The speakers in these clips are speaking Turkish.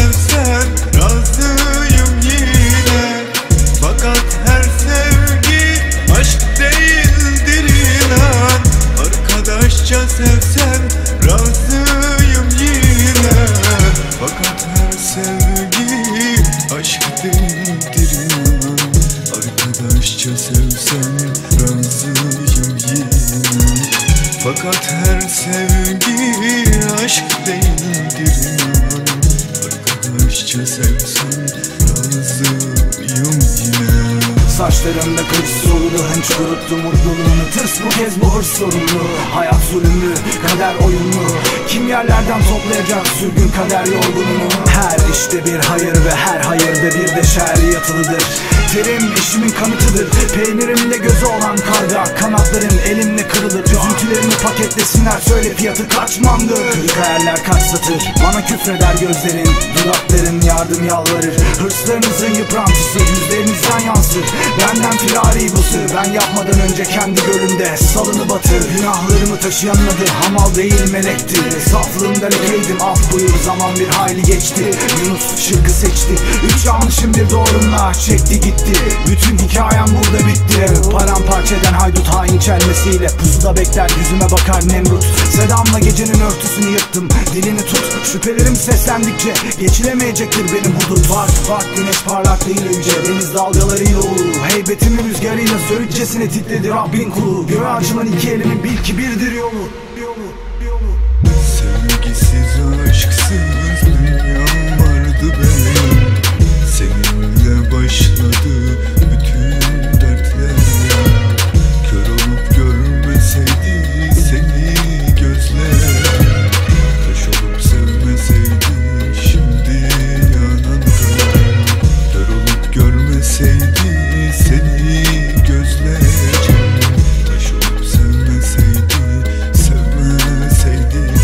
sevsen razıyım yine. Fakat her sevgi aşk değildir inan. Arkadaşça sevsen razıyım yine. Fakat her sevgi aşk değildir inan. Arkadaşça sevsen razıyım yine. Fakat her sevgi aşk değildir inan. Arkadaşça sevsen razıyım yine. Saçlarımda kış soludu, hınç kuruttu mutluluğunu. Tırs bu kez bu hırs sorumlu. Hayat zulümlü, kader oyunlu. Kim yerlerden toplayacak sürgün kader yorgununu. Her işte bir hayır ve her hayırda bir de şer yatılıdır. Terim işimin kanıtıdır. Peynirimde gözü olan karga, kanatların elimle kırılır. Üzüntülerimi paketlesinler, söyle fiyatı kaç mandır. Kırık hayaller kaç satır, bana küfreder gözlerin. Dudakların yardım yalvarır. Hırslarınızın yıprantısı yüzlerinizden yansır. Benden firari bu sır, ben yapmadan önce kendi gölümde salını batır. Günahlarımı taşıyan adı hamal değil melekti. Saflığımdan ekeydim, af buyur, zaman bir hayli geçti. Yunus şıkkı seçti, 3 yanlışım bir doğrumla çekti gitti. Bütün hikayem burada bitti. Paramparça eden haydut hain çelmesiyle pusuda bekler, yüzüme bakar Nemrut. Sedamla gecenin örtüsünü yırttım, dilini tut. Şüphelerim seslendikçe geçilemeyecektir benim hudut. Bak güneş parlak değil yüce, deniz dalgalarıyla ulu. Heybetimin rüzgarıyla söğütçesine titredi Rabbin kulu. Göğe açılan iki elimin bil ki birdir yolu. Sevgisiz aşksız dünyam vardı benim. Seninle başladı bütün dertler. Kör olup görmeseydi seni gözler. Taş olup sevmeseydi şimdi yanında. Kör olup görmeseydi seni gözler. Taş olup sevmeseydi, sevmeseydi.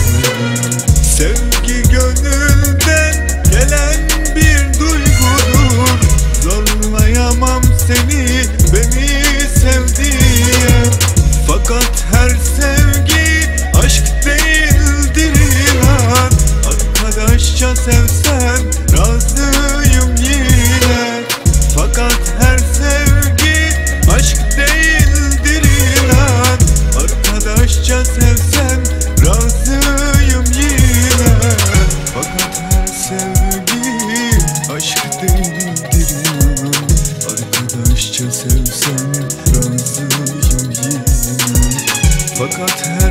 Sevgi gönülden gelen bir duygudur. Zorlayamam seni, beni sev diye. Fakat her sevgi aşk değildir inan. Arkadaşça sevsen razıyım yine. Fakat her sevgi aşk değildir inan. Arkadaşça sevsen razıyım yine. Fakat her sevgi aşk değildir inan. Arkadaşça sevsen razıyım yine. Fakat her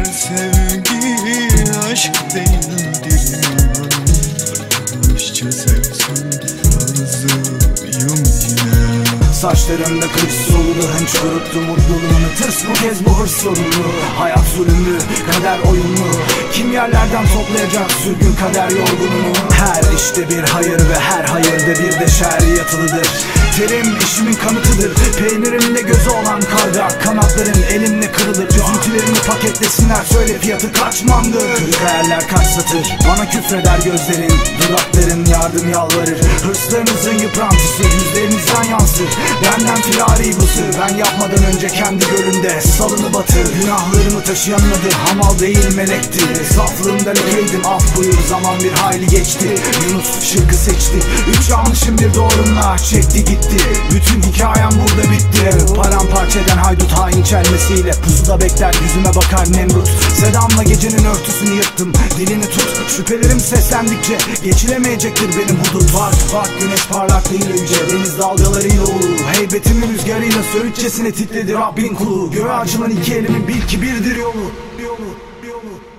sevgi aşk değildir inan. Arkadaşça sevsen razıyım yine. Saçlarımda kış soludu, hınç kuruttu mutluluğunu. Tırs bu kez bu hırs sorumlu. Hayat zulümlü, kader oyunlu. Kim yerlerden toplayacak sürgün kader yorgununu. Her işte bir hayır ve her hayırda bir de şer yatılıdır. Terim işimin kanıtıdır. Peynirimde gözü olan karga, kanatların elimle kırılır. Üzüntülerimi paketlesinler, söyle fiyatı kaç mandır. Kırık hayaller kaç satır, bana küfreder gözlerin. Dudakların yardım yalvarır. Hırslarınızın yıprantısı yüzlerinizden yansır. Benden firari bu sır, ben yapmadan önce kendi gölümde salını batır. Günahlarımı taşıyan adı hamal değil melekti. Saflığımdan ekeydim, af buyur, zaman bir hayli geçti. Yunus şıkkı seçti, 3 yanlışım bir doğrumla çekti gitti. Bütün hikayem burada bitti. Paramparça eden haydut hain çelmesiyle pusuda bekler, yüzüme bakar Nemrut. Sedamla gecenin örtüsünü yırttım, dilini tut. Şüphelerim seslendikçe geçilemeyecektir benim hudut. Bak güneş parlak değil yüce, deniz dalgalarıyla ulu. Heybetimin rüzgarıyla söğütçesine titredi Rabbin kulu. Göğe açılan iki elimin bil ki birdir yolu.